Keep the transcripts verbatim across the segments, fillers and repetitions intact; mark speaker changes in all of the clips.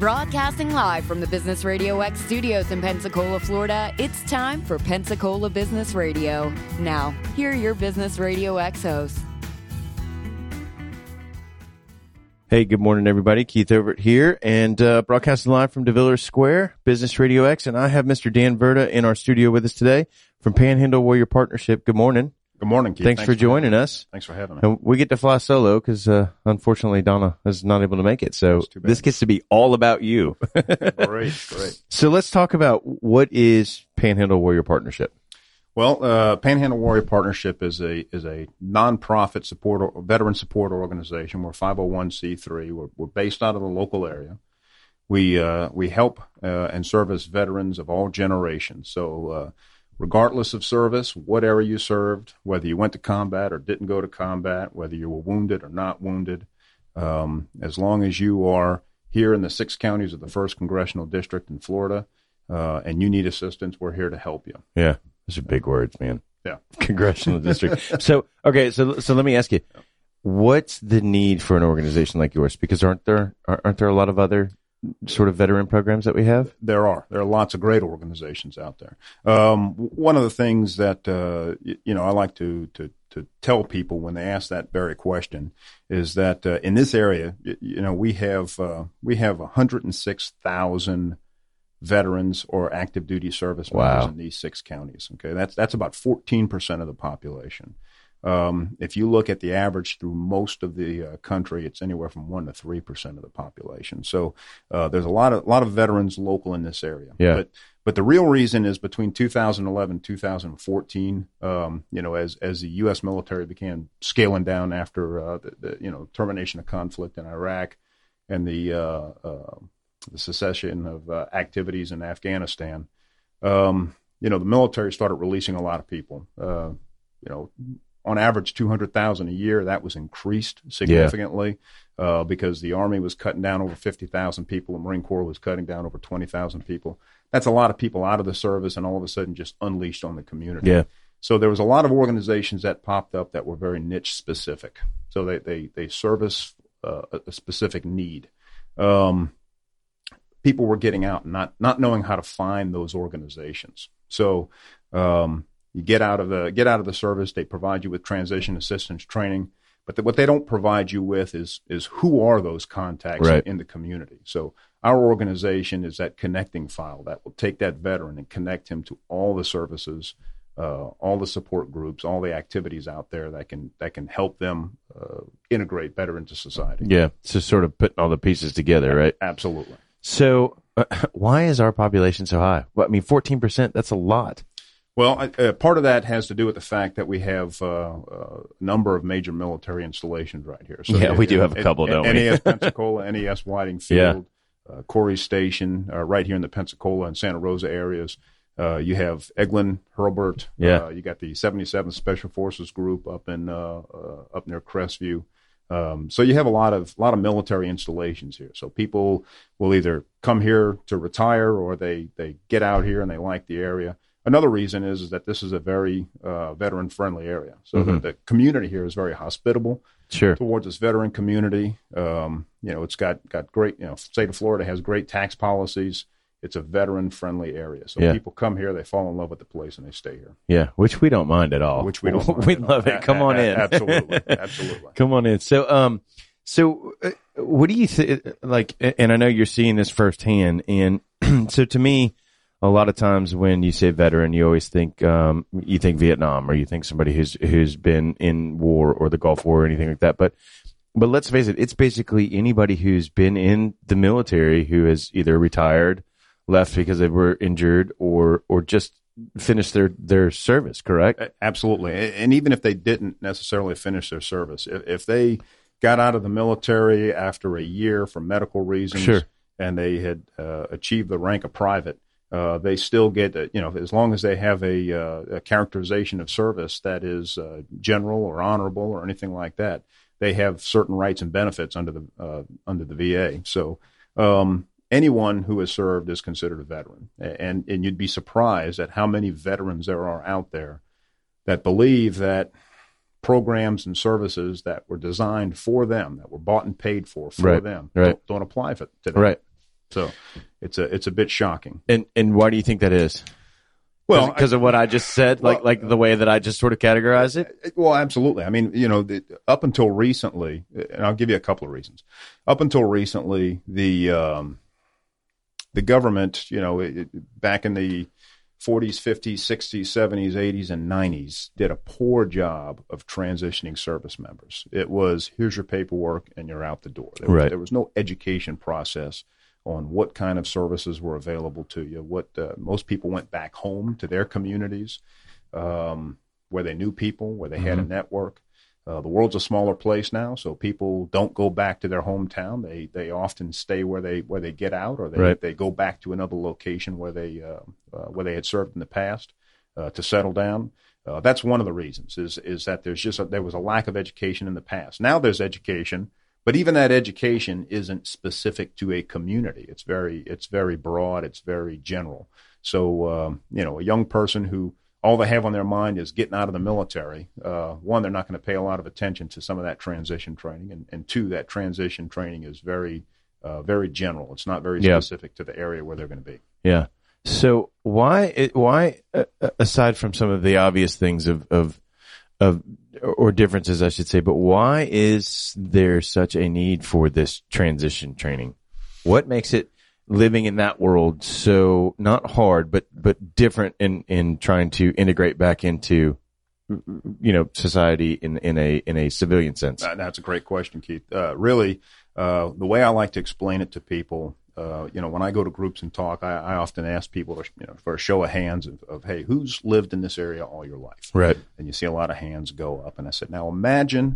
Speaker 1: Broadcasting live from the Business Radio X studios in Pensacola, Florida, it's time for Pensacola Business Radio. Now, here are your Business Radio X hosts.
Speaker 2: Hey, good morning, everybody. Keith Overt here, and uh, broadcasting live from DeVillers Square, Business Radio X, and I have Mister Dan Verda in our studio with us today from Panhandle Warrior Partnership. Good morning.
Speaker 3: Good morning, Keith.
Speaker 2: Thanks,
Speaker 3: Thanks
Speaker 2: for,
Speaker 3: for
Speaker 2: joining us.
Speaker 3: Thanks for having me.
Speaker 2: And we get to fly solo because, uh, unfortunately, Donna is not able to make it. So this gets to be all about you.
Speaker 3: Great, great.
Speaker 2: So let's talk about what is Panhandle Warrior Partnership.
Speaker 3: Well, uh, Panhandle Warrior Partnership is a is a nonprofit support or veteran support organization. We're five oh one c three. We're, we're based out of the local area. We uh, we help uh, and service veterans of all generations. So. Uh, Regardless of service, what area you served, whether you went to combat or didn't go to combat, whether you were wounded or not wounded, um, as long as you are here in the six counties of the first Congressional District in Florida uh, and you need assistance, we're here to help you.
Speaker 2: Yeah, those are big words, man.
Speaker 3: Yeah.
Speaker 2: Congressional District. So, okay, so so let me ask you, what's the need for an organization like yours? Because aren't there aren't there a lot of other sort of veteran programs that we have?
Speaker 3: There are. There are lots of great organizations out there. Um, one of the things that, uh, you, you know, I like to, to, to tell people when they ask that very question is that, uh, in this area, you, you know, we have, uh, we have one hundred six thousand veterans or active duty service members
Speaker 2: wow.
Speaker 3: in these six counties. Okay. That's, that's about fourteen percent of the population. Um, if you look at the average through most of the uh, country, it's anywhere from one to three percent of the population. So uh, there's a lot of a lot of veterans local in this area.
Speaker 2: Yeah.
Speaker 3: But but the real reason is between two thousand eleven and two thousand fourteen. Um, you know, as as the U S military began scaling down after uh, the, the you know termination of conflict in Iraq and the uh, uh, the cessation of uh, activities in Afghanistan. Um, you know, the military started releasing a lot of people. Uh, you know. On average, two hundred thousand a year. That was increased significantly yeah. uh, because the Army was cutting down over fifty thousand people. The Marine Corps was cutting down over twenty thousand people. That's a lot of people out of the service and all of a sudden just unleashed on the community.
Speaker 2: Yeah.
Speaker 3: So there was a lot of organizations that popped up that were very niche specific. So they they, they service uh, a specific need. Um, people were getting out and not, not knowing how to find those organizations. So um You get out of the get out of the service. They provide you with transition assistance training, but the, what they don't provide you with is is who are those contacts
Speaker 2: right.
Speaker 3: in, in the community. So our organization is that connecting file that will take that veteran and connect him to all the services, uh, all the support groups, all the activities out there that can that can help them uh, integrate better into society.
Speaker 2: Yeah, so sort of putting all the pieces together, right?
Speaker 3: Absolutely.
Speaker 2: So uh, why is our population so high? Well, I mean, fourteen percent, that's a lot.
Speaker 3: Well, uh, part of that has to do with the fact that we have uh, a number of major military installations right here. So
Speaker 2: yeah,
Speaker 3: the,
Speaker 2: we do
Speaker 3: uh,
Speaker 2: have a couple, don't we?
Speaker 3: N A S Pensacola, N A S Whiting Field, yeah. uh, Corey Station, uh, right here in the Pensacola and Santa Rosa areas. Uh, you have Eglin, Hurlburt.
Speaker 2: Yeah.
Speaker 3: Uh, you got the seventy-seventh Special Forces Group up in uh, uh, up near Crestview. Um, so you have a lot of lot of military installations here. So people will either come here to retire or they they get out here and they like the area. Another reason is, is that this is a very uh, veteran-friendly area. So
Speaker 2: mm-hmm.
Speaker 3: the, the community here is very hospitable
Speaker 2: sure.
Speaker 3: towards this veteran community. Um, you know, it's got, got great, you know, state of Florida has great tax policies. It's a veteran-friendly area. So
Speaker 2: yeah.
Speaker 3: people come here, they fall in love with the place, and they stay here.
Speaker 2: Yeah, which we don't mind at all.
Speaker 3: Which we don't mind
Speaker 2: We
Speaker 3: at
Speaker 2: love
Speaker 3: all.
Speaker 2: it. Come on in.
Speaker 3: Absolutely. Absolutely.
Speaker 2: Come on in. So, um, so uh, what do you think, like, and I know you're seeing this firsthand, and so to me, a lot of times when you say veteran, you always think um, you think Vietnam, or you think somebody who's who's been in war or the Gulf War or anything like that. But but let's face it, it's basically anybody who's been in the military who has either retired, left because they were injured, or or just finished their, their service. Correct?
Speaker 3: Absolutely. And even if they didn't necessarily finish their service, if, if they got out of the military after a year for medical reasons,
Speaker 2: sure.
Speaker 3: and they had uh, achieved the rank of private. Uh, they still get, uh, you know, as long as they have a, uh, a characterization of service that is uh, general or honorable or anything like that, they have certain rights and benefits under the uh, under the V A. So um, anyone who has served is considered a veteran, and and you'd be surprised at how many veterans there are out there that believe that programs and services that were designed for them, that were bought and paid for for
Speaker 2: right.
Speaker 3: them,
Speaker 2: right.
Speaker 3: don't, don't apply for, to them.
Speaker 2: Right.
Speaker 3: So it's a it's a bit shocking.
Speaker 2: And and why do you think that is?
Speaker 3: Well,
Speaker 2: because of what I just said,
Speaker 3: well,
Speaker 2: like like the way that I just sort of categorize it?
Speaker 3: Well, absolutely. I mean, you know, the, up until recently, and I'll give you a couple of reasons. Up until recently, the um, the government, you know, it, back in the forties, fifties, sixties, seventies, eighties, and nineties, did a poor job of transitioning service members. It was, here's your paperwork, and you're out the door. There was,
Speaker 2: right.
Speaker 3: there was no education process on what kind of services were available to you. What uh, most people went back home to their communities, um, where they knew people, where they mm-hmm. had a network. Uh, the world's a smaller place now, so people don't go back to their hometown. They they often stay where they where they get out, or they
Speaker 2: right.
Speaker 3: they go back to another location where they uh, uh, where they had served in the past uh, to settle down. Uh, that's one of the reasons is is that there's just a, there was a lack of education in the past. Now there's education. But even that education isn't specific to a community. It's very, it's very broad. It's very general. So, um, you know, a young person who all they have on their mind is getting out of the military. Uh, one, they're not going to pay a lot of attention to some of that transition training, and, and two, that transition training is very, uh, very general. It's not very specific yeah. to the area where they're going to be.
Speaker 2: Yeah. So why, why, uh, aside from some of the obvious things of, of, of or differences, I should say, but why is there such a need for this transition training? What makes it living in that world so not hard, but but different in, in trying to integrate back into, you know, society in in a in a civilian sense?
Speaker 3: That's a great question, Keith. Uh, really, uh, the way I like to explain it to people. Uh, you know, when I go to groups and talk, I, I often ask people to, you know, for a show of hands of, of, hey, who's lived in this area all your life?
Speaker 2: Right.
Speaker 3: And you see a lot of hands go up. And I said, now imagine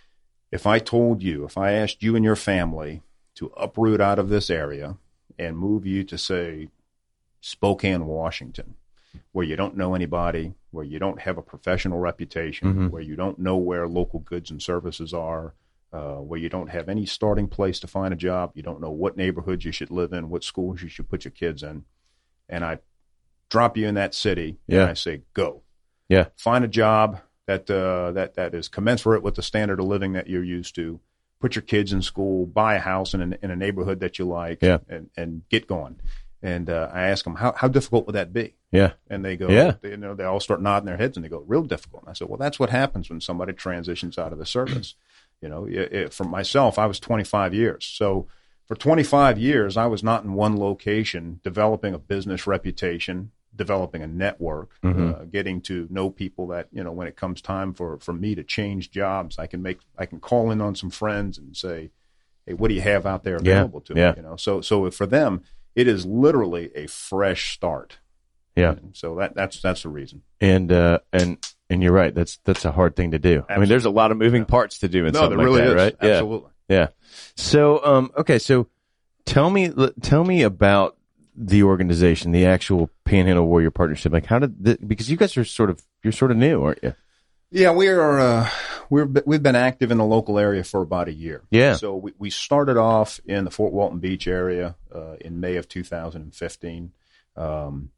Speaker 3: if I told you, if I asked you and your family to uproot out of this area and move you to, say, Spokane, Washington, where you don't know anybody, where you don't have a professional reputation, mm-hmm. where you don't know where local goods and services are, Uh, where you don't have any starting place to find a job, you don't know what neighborhoods you should live in, what schools you should put your kids in, and I drop you in that city,
Speaker 2: yeah.
Speaker 3: and I say, go.
Speaker 2: Yeah.
Speaker 3: Find a job that uh, that that is commensurate with the standard of living that you're used to. Put your kids in school, buy a house in a, in a neighborhood that you like,
Speaker 2: yeah.
Speaker 3: and, and get going. And uh, I ask them, how how difficult would that be?
Speaker 2: Yeah.
Speaker 3: And they go,
Speaker 2: yeah.
Speaker 3: they, you know, they all start nodding their heads, and they go, real difficult. And I said, well, that's what happens when somebody transitions out of the service. You know, it, it, for myself, I was twenty-five years. So for twenty-five years, I was not in one location developing a business reputation, developing a network, mm-hmm. uh, getting to know people that, you know, when it comes time for, for me to change jobs, I can make, I can call in on some friends and say, hey, what do you have out there available
Speaker 2: yeah.
Speaker 3: to
Speaker 2: yeah.
Speaker 3: me? You know, so, so for them, it is literally a fresh start.
Speaker 2: Yeah.
Speaker 3: And so that, that's, that's the reason.
Speaker 2: And, uh, and, And you're right. That's that's a hard thing to do. Absolutely. I mean, there's a lot of moving parts to do in
Speaker 3: no,
Speaker 2: something
Speaker 3: there really
Speaker 2: like that,
Speaker 3: is.
Speaker 2: right?
Speaker 3: Absolutely.
Speaker 2: Yeah. yeah. So, um, okay. So, tell me, tell me about the organization, the actual Panhandle Warrior Partnership. Like, how did the, because you guys are sort of you're sort of new, aren't you?
Speaker 3: Yeah, we are. Uh, we're we've been active in the local area for about a year.
Speaker 2: Yeah.
Speaker 3: So we we started off in the Fort Walton Beach area uh, in May of two thousand fifteen. Um,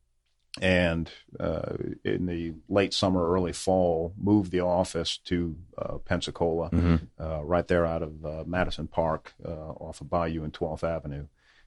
Speaker 3: And uh, in the late summer, early fall, moved the office to uh, Pensacola, mm-hmm. uh, right there out of uh, Madison Park, uh, off of Bayou and twelfth Avenue.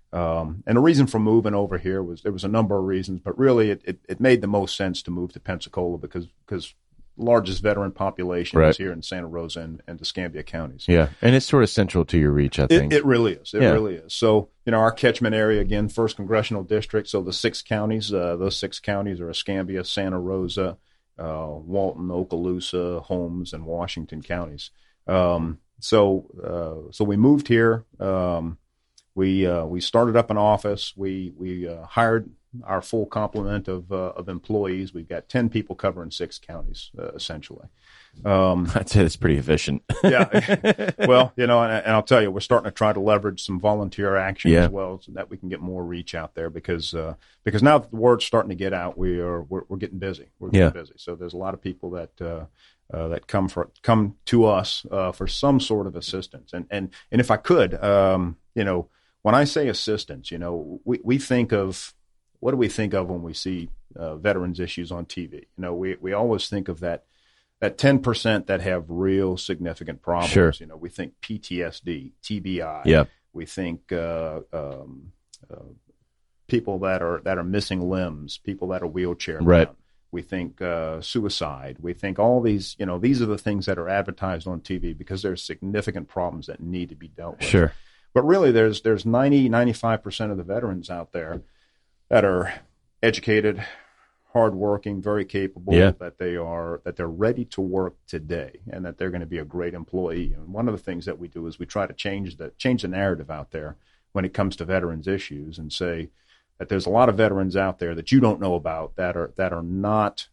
Speaker 3: Um, and the reason for moving over here was there was a number of reasons, but really it, it, it made the most sense to move to Pensacola because because largest veteran population
Speaker 2: right.
Speaker 3: is here in Santa Rosa and, and Escambia counties.
Speaker 2: Yeah, and it's sort of central to your reach, I think.
Speaker 3: It, it really is. It
Speaker 2: yeah.
Speaker 3: really is. So, you know, our catchment area, again, first congressional district, so the six counties, uh, those six counties are Escambia, Santa Rosa, uh, Walton, Okaloosa, Holmes, and Washington counties. Um, so uh, so we moved here. Um, we uh, we started up an office. We, we uh, hired our full complement of uh, of employees. We've got ten people covering six counties, uh, essentially. Um,
Speaker 2: I'd say that's pretty efficient.
Speaker 3: yeah. Well, you know, and, and I'll tell you, we're starting to try to leverage some volunteer action
Speaker 2: yeah.
Speaker 3: as well, so that we can get more reach out there because uh, because now that the word's starting to get out, we are we're, we're getting busy. We're getting
Speaker 2: yeah.
Speaker 3: busy. So there's a lot of people that uh, uh, that come for come to us uh, for some sort of assistance. And and and if I could, um, you know, when I say assistance, you know, we we think of what do we think of when we see uh, veterans issues on T V? You know, we we always think of that. That ten percent that have real significant problems,
Speaker 2: sure.
Speaker 3: you know, we think P T S D, T B I.
Speaker 2: Yeah.
Speaker 3: We think uh, um, uh, people that are that are missing limbs, people that are wheelchair bound.
Speaker 2: Right.
Speaker 3: We think uh, suicide. We think all these, you know, these are the things that are advertised on T V because there's significant problems that need to be dealt with.
Speaker 2: Sure.
Speaker 3: But really, there's there's ninety, ninety-five percent of the veterans out there that are educated, hardworking, very capable,
Speaker 2: yeah.
Speaker 3: that they are that they're ready to work today, and that they're going to be a great employee. And one of the things that we do is we try to change the change the narrative out there when it comes to veterans issues, and say that there's a lot of veterans out there that you don't know about that are that are not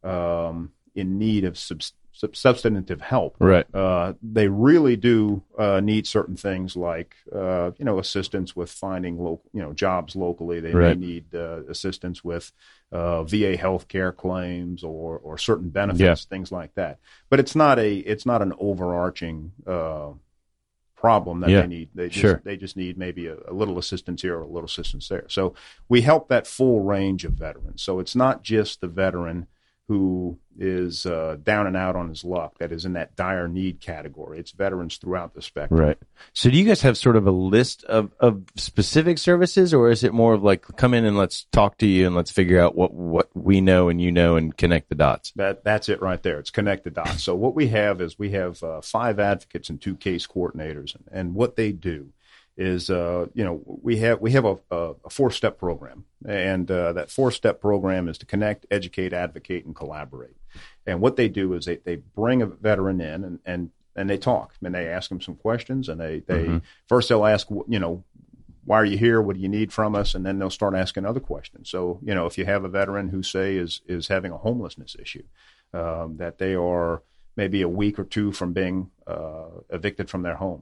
Speaker 3: um, in need of subs- substantive help.
Speaker 2: Right.
Speaker 3: Uh, they really do uh, need certain things like uh, you know assistance with finding local you know jobs locally. They
Speaker 2: right.
Speaker 3: may need uh, assistance with uh, V A healthcare claims or or certain benefits,
Speaker 2: yeah.
Speaker 3: things like that. But it's not a it's not an overarching uh, problem that
Speaker 2: yeah.
Speaker 3: they need. They just
Speaker 2: sure.
Speaker 3: they just need maybe a, a little assistance here or a little assistance there. So we help that full range of veterans. So it's not just the veteran who is uh, down and out on his luck that is in that dire need category. It's veterans throughout the spectrum.
Speaker 2: Right. So do you guys have sort of a list of, of specific services, or is it more of like, come in and let's talk to you and let's figure out what, what we know and you know and connect the dots?
Speaker 3: That That's it right there. It's connect the dots. So what we have is we have uh, five advocates and two case coordinators. And, and what they do is, uh, you know, we have we have a, a, a four-step program. And uh, that four-step program is to connect, educate, advocate, and collaborate. And what they do is they, they bring a veteran in and, and, and they talk. And they ask them some questions. And they, they mm-hmm. first they'll ask, you know, why are you here? What do you need from us? And then they'll start asking other questions. So, you know, if you have a veteran who, say, is is having a homelessness issue, um, that they are maybe a week or two from being uh, evicted from their home,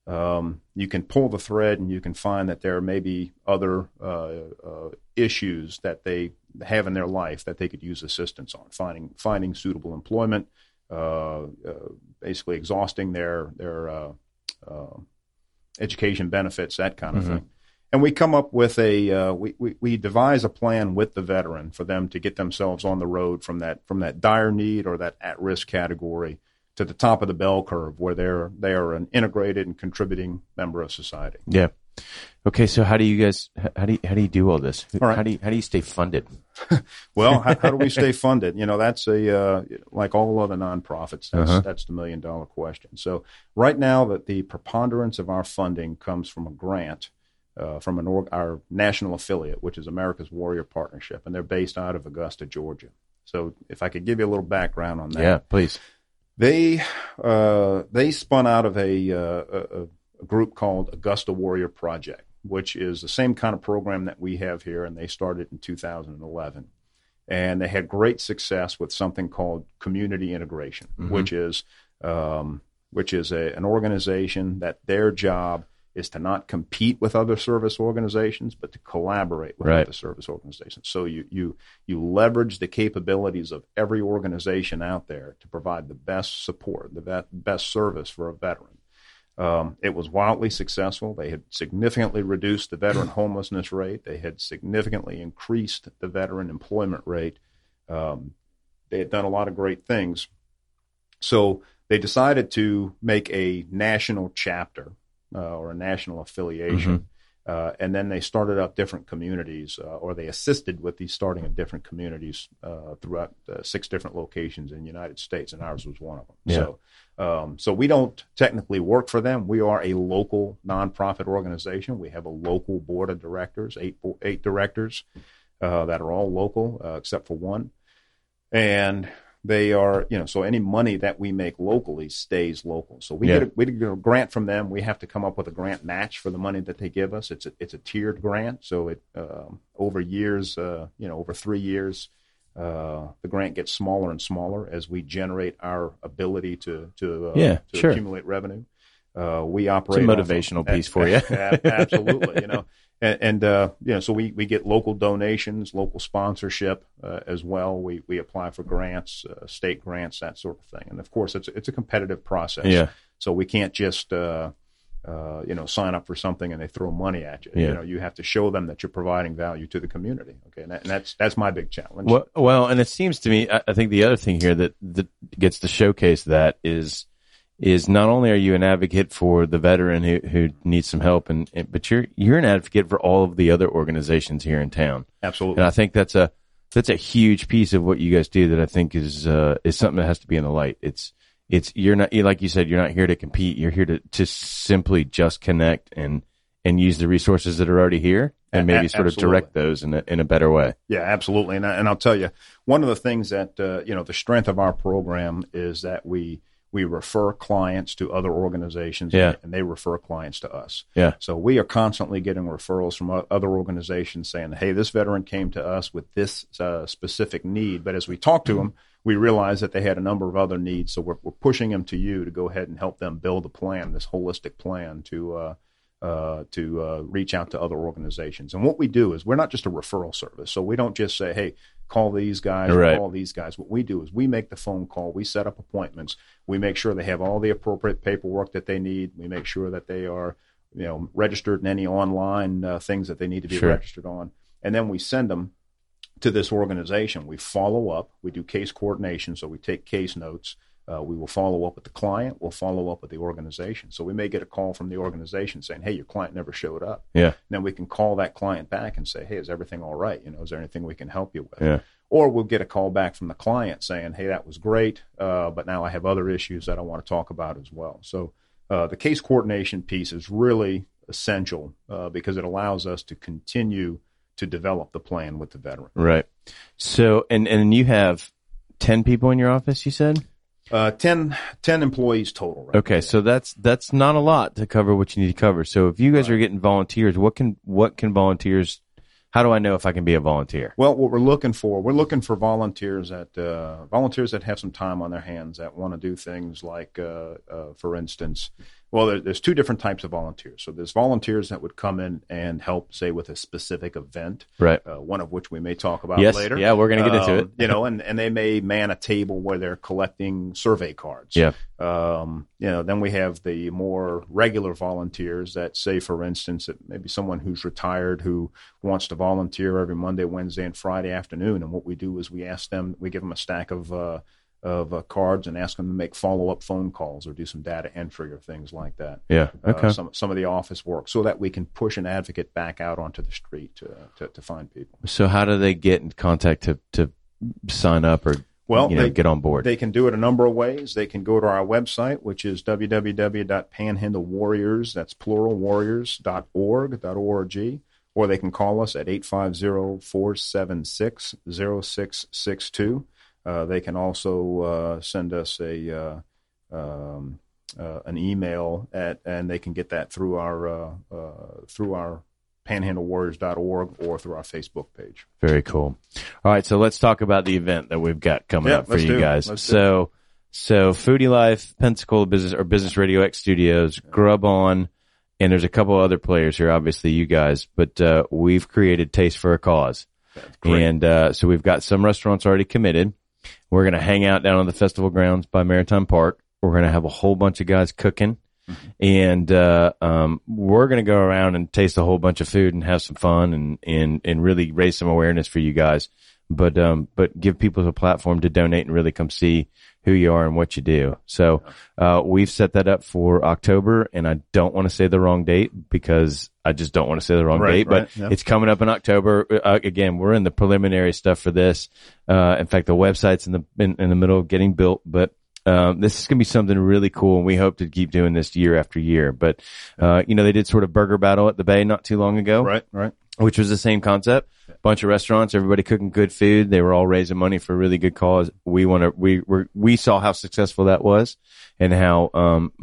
Speaker 3: Um, you can pull the thread and you can find that there may be other uh, uh, issues that they have in their life that they could use assistance on, finding finding suitable employment, uh, uh, basically exhausting their their uh, uh, education benefits, that kind of mm-hmm. thing. And we come up with a uh, we, we we devise a plan with the veteran for them to get themselves on the road from that from that dire need or that at risk category to the top of the bell curve, where they're they are an integrated and contributing member of society.
Speaker 2: Yeah. Okay. So how do you guys how do you, how do you do all this?
Speaker 3: All right.
Speaker 2: How do you how do you stay funded?
Speaker 3: Well, how, how do we stay funded? You know, that's a uh, like all other nonprofits. That's
Speaker 2: uh-huh.
Speaker 3: that's the million dollar question. So right now, that the preponderance of our funding comes from a grant uh, from an org- our national affiliate, which is America's Warrior Partnership, and they're based out of Augusta, Georgia. So if I could give you a little background on that.
Speaker 2: Yeah, please.
Speaker 3: They uh, they spun out of a, uh, a, a group called Augusta Warrior Project, which is the same kind of program that we have here, and they started in two thousand eleven. And they had great success with something called community integration, mm-hmm. which is um, which is a, an organization that their job is to not compete with other service organizations, but to collaborate with
Speaker 2: right.
Speaker 3: other service organizations. So you you you leverage the capabilities of every organization out there to provide the best support, the be- best service for a veteran. Um, it was wildly successful. They had significantly reduced the veteran homelessness rate. They had significantly increased the veteran employment rate. Um, they had done a lot of great things. So they decided to make a national chapter Uh, or a national affiliation, mm-hmm. uh, and then they started up different communities, uh, or they assisted with the starting of different communities uh, throughout uh, six different locations in the United States, and ours was one of them.
Speaker 2: Yeah.
Speaker 3: So, um, so we don't technically work for them. We are a local nonprofit organization. We have a local board of directors, eight eight directors uh, that are all local uh, except for one, and they are, you know, so any money that we make locally stays local. So we,
Speaker 2: yeah.
Speaker 3: get a, we get a grant from them. We have to come up with a grant match for the money that they give us. It's a, it's a tiered grant. So it um, over years, uh, you know, over three years, uh, the grant gets smaller and smaller as we generate our ability to to, uh,
Speaker 2: yeah,
Speaker 3: to
Speaker 2: sure.
Speaker 3: accumulate revenue. Uh, we operate.
Speaker 2: It's a motivational
Speaker 3: of,
Speaker 2: piece for you.
Speaker 3: Absolutely, you know. And, and uh, you know, so we, we get local donations, local sponsorship uh, as well. We we apply for grants, uh, state grants, that sort of thing. And of course, it's it's a competitive process.
Speaker 2: Yeah.
Speaker 3: So we can't just uh, uh, you know sign up for something and they throw money at you.
Speaker 2: Yeah.
Speaker 3: You know, you have to show them that you're providing value to the community. Okay, and, that, and that's that's my big challenge.
Speaker 2: Well, well, and it seems to me, I, I think the other thing here that that gets to showcase that is is not only are you an advocate for the veteran who, who needs some help, and, and but you're you're an advocate for all of the other organizations here in town.
Speaker 3: Absolutely.
Speaker 2: And I think that's a that's a huge piece of what you guys do that I think is uh, is something that has to be in the light. It's it's you're not like you said, you're not here to compete. You're here to, to simply just connect and and use the resources that are already here and maybe a- sort of direct those in a, in a better way.
Speaker 3: Yeah, absolutely. And I, and I'll tell you, one of the things that uh, you know, the strength of our program is that we we refer clients to other organizations,
Speaker 2: yeah.
Speaker 3: and they refer clients to us.
Speaker 2: Yeah.
Speaker 3: So we are constantly getting referrals from other organizations saying, hey, this veteran came to us with this uh, specific need. But as we talk to them, we realize that they had a number of other needs. So we're, we're pushing them to you to go ahead and help them build a plan, this holistic plan to uh, uh, to uh, reach out to other organizations. And what we do is we're not just a referral service. So we don't just say, hey, call these guys
Speaker 2: right.
Speaker 3: or call these guys. What we do is we make the phone call. We set up appointments. We make sure they have all the appropriate paperwork that they need. We make sure that they are, you know, registered in any online uh, things that they need to be
Speaker 2: sure.
Speaker 3: registered on. And then we send them to this organization. We follow up. We do case coordination. So we take case notes. Uh, we will follow up with the client. We'll follow up with the organization. So we may get a call from the organization saying, hey, your client never showed up.
Speaker 2: Yeah.
Speaker 3: And then we can call that client back and say, hey, is everything all right? You know, is there anything we can help you with?
Speaker 2: Yeah.
Speaker 3: Or we'll get a call back from the client saying, hey, that was great, uh, but now I have other issues that I want to talk about as well. So uh, the case coordination piece is really essential uh, because it allows us to continue to develop the plan with the veteran.
Speaker 2: Right. So, and, and you have ten people in your office, you said?
Speaker 3: Uh, ten, ten employees total. Right
Speaker 2: okay,
Speaker 3: now.
Speaker 2: so that's that's not a lot to cover what you need to cover. So if you guys right. are getting volunteers, what can what can volunteers? How do I know if I can be a volunteer?
Speaker 3: Well, what we're looking for, we're looking for volunteers that uh, volunteers that have some time on their hands that want to do things like, uh, uh, for instance, well, there, there's two different types of volunteers. So there's volunteers that would come in and help, say, with a specific event,
Speaker 2: right?
Speaker 3: Uh, one of which we may talk about
Speaker 2: yes.
Speaker 3: later.
Speaker 2: Yeah, we're going to get into
Speaker 3: um,
Speaker 2: it.
Speaker 3: You know, and, and they may man a table where they're collecting survey cards.
Speaker 2: Yeah.
Speaker 3: Um, you know, then we have the more regular volunteers that, say, for instance, that maybe someone who's retired who wants to volunteer every Monday, Wednesday, and Friday afternoon. And what we do is we ask them, we give them a stack of uh, of uh, cards and ask them to make follow-up phone calls or do some data entry or things like that.
Speaker 2: Yeah, okay.
Speaker 3: Uh, some some of the office work so that we can push an advocate back out onto the street to to, to find people.
Speaker 2: So how do they get in contact to, to sign up or
Speaker 3: well,
Speaker 2: you know,
Speaker 3: they,
Speaker 2: get on board?
Speaker 3: They can do it a number of ways. They can go to our website, which is w w w dot panhandle warriors, that's plural, warriors dot org, dot org, or they can call us at eight five zero, four seven six, zero six six two. Uh, they can also uh, send us a uh, um, uh, an email at, and they can get that through our uh, uh, through our panhandle warriors dot org or through our Facebook page.
Speaker 2: Very cool. All right, so let's talk about the event that we've got coming
Speaker 3: yeah,
Speaker 2: up for you
Speaker 3: do.
Speaker 2: guys.
Speaker 3: Let's
Speaker 2: so, so Foodie Life, Pensacola Business or Business Radio X Studios, Grub On, and there's a couple other players here. Obviously, you guys, but uh, we've created Taste for a Cause, and uh, so we've got some restaurants already committed. We're going to hang out down on the festival grounds by Maritime Park. We're going to have a whole bunch of guys cooking, mm-hmm. and uh, um, we're going to go around and taste a whole bunch of food and have some fun and, and, and really raise some awareness for you guys. But um, but give people a platform to donate and really come see who you are and what you do. So uh, we've set that up for October, and I don't want to say the wrong date because I just don't want to say the wrong
Speaker 3: right,
Speaker 2: date.
Speaker 3: right,
Speaker 2: But
Speaker 3: yeah.
Speaker 2: it's coming up in October. Uh, again, we're in the preliminary stuff for this. Uh, in fact, the website's in the in, in the middle of getting built, but. Um, this is going to be something really cool, and we hope to keep doing this year after year. But, uh, you know, they did sort of burger battle at the Bay not too long ago.
Speaker 3: Right, right.
Speaker 2: Which was the same concept. Bunch of restaurants, everybody cooking good food. They were all raising money for a really good cause. We want to, we were, we saw how successful that was and how, um,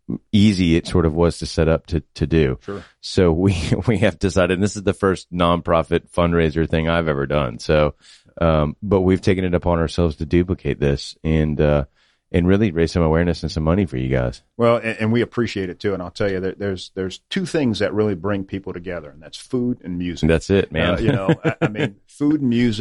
Speaker 2: easy it sort of was to set up to, to do.
Speaker 3: Sure.
Speaker 2: So we, we have decided, and this is the first nonprofit fundraiser thing I've ever done. So, um, but we've taken it upon ourselves to duplicate this and, uh, and really raise some awareness and some money for you guys.
Speaker 3: Well, and, and we appreciate it too. And I'll tell you that there's there's two things that really bring people together, and that's food and music.
Speaker 2: That's it, man.
Speaker 3: Uh, you know, I, I mean, food and music.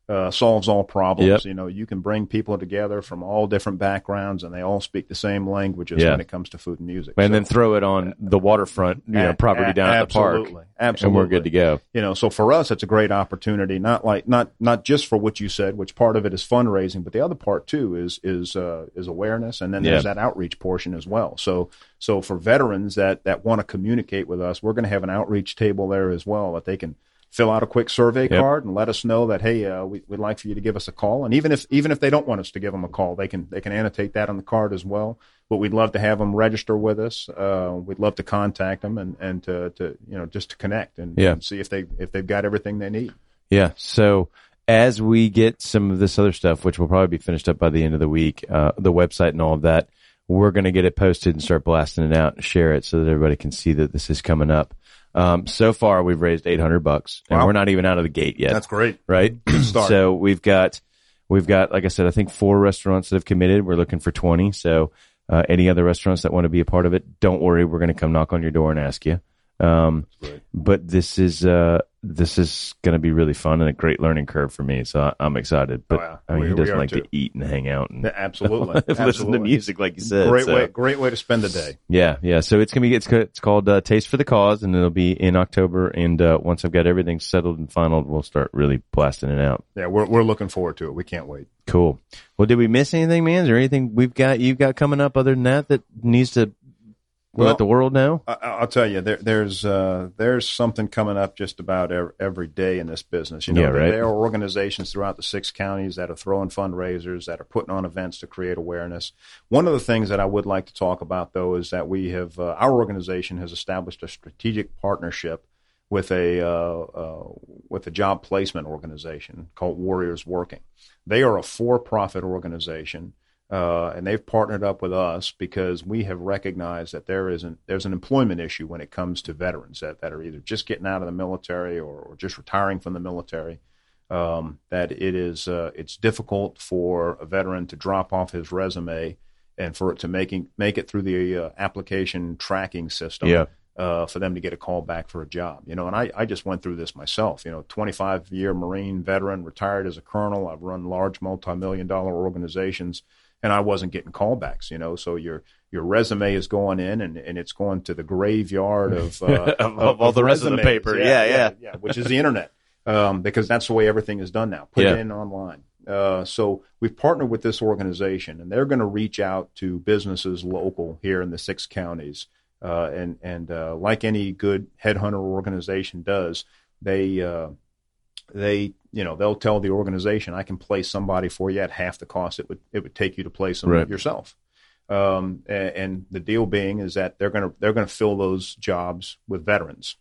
Speaker 3: uh, solves all problems.
Speaker 2: Yep.
Speaker 3: You know, you can bring people together from all different backgrounds, and they all speak the same languages
Speaker 2: yeah.
Speaker 3: when it comes to food and music.
Speaker 2: And
Speaker 3: so,
Speaker 2: then throw it on the waterfront, you know,
Speaker 3: a-
Speaker 2: property
Speaker 3: a-
Speaker 2: down at the park.
Speaker 3: absolutely, absolutely,
Speaker 2: and we're good to go.
Speaker 3: You know, so for us, it's a great opportunity. Not like not not just for what you said, which part of it is fundraising, but the other part too is is uh, is awareness, and then
Speaker 2: Yeah.
Speaker 3: there's that outreach portion as well. So so for veterans that that want to communicate with us, we're going to have an outreach table there as well that they can fill out a quick survey
Speaker 2: Yep.
Speaker 3: card and let us know that, hey, uh, we, we'd like for you to give us a call. And even if even if they don't want us to give them a call, they can they can annotate that on the card as well. But we'd love to have them register with us. Uh, we'd love to contact them and, and to, to you know just to connect and,
Speaker 2: Yeah.
Speaker 3: and see if they if they've got everything they need.
Speaker 2: Yeah. So as we get some of this other stuff, which will probably be finished up by the end of the week, uh, the website and all of that, we're going to get it posted and start blasting it out and share it so that everybody can see that this is coming up. Um, so far we've raised eight hundred bucks and
Speaker 3: Wow.
Speaker 2: we're not even out of the gate yet.
Speaker 3: That's great.
Speaker 2: Right.
Speaker 3: start.
Speaker 2: So we've got, we've got, like I said, I think four restaurants that have committed. We're looking for twenty. So, uh, any other restaurants that want to be a part of it, don't worry. We're going to come knock on your door and ask you. Um, but this is, uh, this is going to be really fun and a great learning curve for me. So I, I'm excited, but
Speaker 3: Oh, yeah.
Speaker 2: I mean,
Speaker 3: We-
Speaker 2: he
Speaker 3: we
Speaker 2: doesn't
Speaker 3: are
Speaker 2: like
Speaker 3: too.
Speaker 2: to eat and hang out and
Speaker 3: Yeah, absolutely.
Speaker 2: listen
Speaker 3: Absolutely.
Speaker 2: to music, like you said.
Speaker 3: Great
Speaker 2: so.
Speaker 3: way, great way to spend the day.
Speaker 2: Yeah, yeah. So it's gonna be it's it's called uh, Taste for the Cause, and it'll be in October. And uh, once I've got everything settled and final, we'll start really blasting it out.
Speaker 3: Yeah, we're we're looking forward to it. We can't wait.
Speaker 2: Cool. Well, did we miss anything, man? Is there anything we've got you've got coming up other than that that needs to
Speaker 3: Well,
Speaker 2: let the world know?
Speaker 3: I, I'll tell you, there, there's uh, there's something coming up just about every, every day in this business. You know,
Speaker 2: Yeah, right.
Speaker 3: there are organizations throughout the six counties that are throwing fundraisers, that are putting on events to create awareness. One of the things that I would like to talk about, though, is that we have uh, our organization has established a strategic partnership with a uh, uh, with a job placement organization called Warriors Working. They are a for-profit organization. Uh, and they've partnered up with us because we have recognized that there is an, there's an employment issue when it comes to veterans that, that are either just getting out of the military or, or just retiring from the military. Um, that it is uh, it's difficult for a veteran to drop off his resume and for it to making make it through the uh, application tracking system.
Speaker 2: Yeah.
Speaker 3: Uh, for them to get a call back for a job, you know, and I, I just went through this myself, you know, twenty-five year Marine veteran, retired as a colonel. I've run large multi-million dollar organizations, and I wasn't getting callbacks, you know. So your your resume is going in, and, and it's going to the graveyard of uh,
Speaker 2: Of- of all the rest of the
Speaker 3: resumes.
Speaker 2: paper. Yeah, yeah.
Speaker 3: yeah, which is the internet, um, because that's the way everything is done now. Put
Speaker 2: Yeah.
Speaker 3: it in online. Uh, so we've partnered with this organization, and they're going to reach out to businesses local here in the six counties. Uh, and and uh, like any good headhunter organization does, they uh, they you know they'll tell the organization, I can place somebody for you at half the cost it would it would take you to place them
Speaker 2: Right.
Speaker 3: yourself. Um, and, and the deal being is that they're gonna they're gonna fill those jobs with veterans.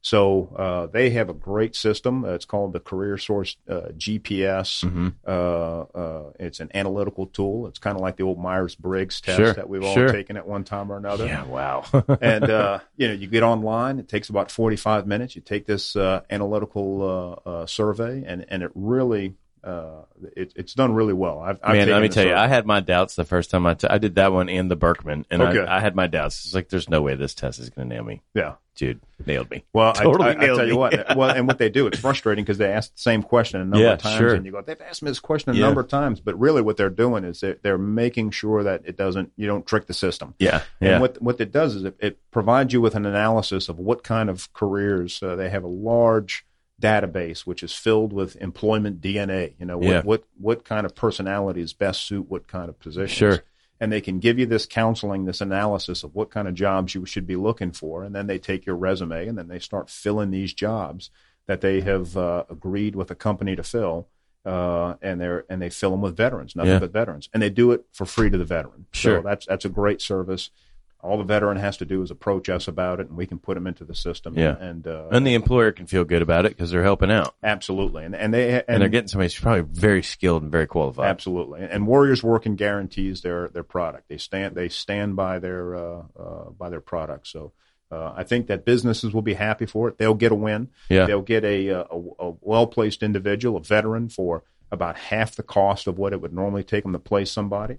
Speaker 3: So uh, they have a great system. Uh, it's called the Career Source uh, G P S.
Speaker 2: Mm-hmm.
Speaker 3: Uh, uh, it's an analytical tool. It's kind of like the old Myers-Briggs test
Speaker 2: Sure,
Speaker 3: that we've all
Speaker 2: sure.
Speaker 3: taken at one time or another.
Speaker 2: Yeah. Wow.
Speaker 3: and uh, you know, you get online. It takes about forty-five minutes. You take this uh, analytical uh, uh, survey, and and it really uh, it, it's done really well. I've, I've
Speaker 2: Man,
Speaker 3: taken
Speaker 2: let me
Speaker 3: the
Speaker 2: tell you,
Speaker 3: survey.
Speaker 2: I had my doubts the first time I, t- I did that one and the Berkman, and
Speaker 3: Okay.
Speaker 2: I, I had my doubts. It's like, there's no way this test is going to nail me.
Speaker 3: yeah.
Speaker 2: Dude, nailed me.
Speaker 3: Well,
Speaker 2: Totally
Speaker 3: I, I, I
Speaker 2: nailed
Speaker 3: tell
Speaker 2: me.
Speaker 3: you what. Well, and what they do, it's frustrating because they ask the same question a number
Speaker 2: Yeah,
Speaker 3: of times,
Speaker 2: sure.
Speaker 3: and you go, they've asked me this question a
Speaker 2: Yeah.
Speaker 3: number of times, but really, what they're doing is they're, they're making sure that it doesn't, you don't trick the system.
Speaker 2: Yeah. Yeah.
Speaker 3: And what what it does is it, it provides you with an analysis of what kind of careers uh, they have a large database which is filled with employment D N A. You know, what
Speaker 2: Yeah.
Speaker 3: what what kind of personalities best suit what kind of positions.
Speaker 2: Sure.
Speaker 3: And they can give you this counseling, this analysis of what kind of jobs you should be looking for, and then they take your resume and then they start filling these jobs that they have uh, agreed with a company to fill. Uh, and they're and they fill them with veterans, nothing
Speaker 2: Yeah.
Speaker 3: but veterans, and they do it for free to the veteran.
Speaker 2: Sure.
Speaker 3: So that's that's a great service. All the veteran has to do is approach us about it, and we can put them into the system.
Speaker 2: Yeah.
Speaker 3: and uh,
Speaker 2: And the employer can feel good about it because they're helping out.
Speaker 3: absolutely, and and they and,
Speaker 2: And, they're getting somebody who's probably very skilled and very qualified.
Speaker 3: absolutely, and Warriors Working guarantees their their product. They stand they stand by their uh, uh, by their product. So. Uh, I think that businesses will be happy for it. They'll get a win.
Speaker 2: Yeah.
Speaker 3: They'll get a, a, a well-placed individual, a veteran, for about half the cost of what it would normally take them to place somebody.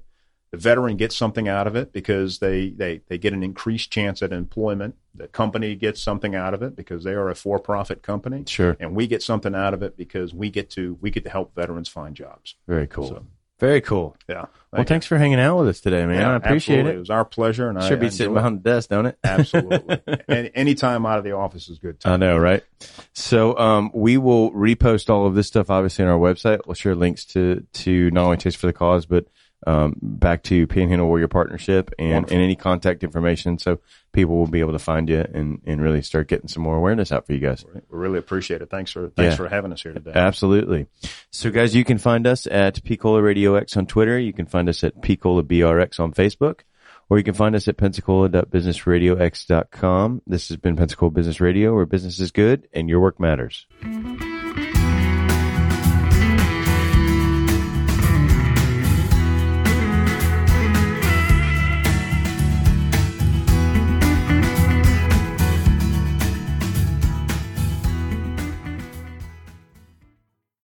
Speaker 3: The veteran gets something out of it because they, they, they get an increased chance at employment. The company gets something out of it because they are a for-profit company.
Speaker 2: Sure.
Speaker 3: And we get something out of it because we get to we get to help veterans find jobs.
Speaker 2: Very cool.
Speaker 3: So,
Speaker 2: Very cool.
Speaker 3: yeah.
Speaker 2: Well, thanks for hanging out with us today, man.
Speaker 3: Yeah,
Speaker 2: I appreciate
Speaker 3: absolutely.
Speaker 2: it.
Speaker 3: It was our pleasure. And
Speaker 2: Should
Speaker 3: I,
Speaker 2: be
Speaker 3: I
Speaker 2: sitting
Speaker 3: enjoyed
Speaker 2: behind the desk, don't it?
Speaker 3: it. Absolutely. And any time out of the office is good time.
Speaker 2: I know, right? So, um, we will repost all of this stuff, obviously, on our website. We'll share links to, to not only Taste for the Cause, but, um, back to Panhandle Warrior Partnership and, and any contact information. So people will be able to find you and, and really start getting some more awareness out for you guys.
Speaker 3: We really appreciate it. Thanks for, thanks
Speaker 2: Yeah.
Speaker 3: for having us here today.
Speaker 2: Absolutely. So guys, you can find us at Pensacola Radio X on Twitter. You can find us at Pensacola B R X on Facebook, or you can find us at pensacola dot business radio x dot com. This has been Pensacola Business Radio, where business is good and your work matters.